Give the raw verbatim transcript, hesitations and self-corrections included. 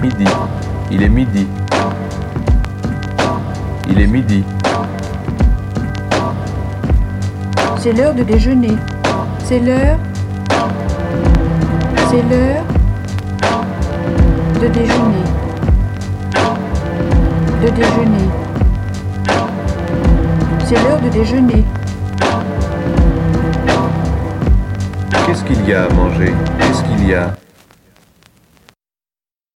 midi. Il est midi. Il est midi. C'est l'heure de déjeuner. C'est l'heure. C'est l'heure de déjeuner. De déjeuner. C'est l'heure de déjeuner. Qu'est-ce qu'il y a à manger? Qu'est-ce qu'il y a?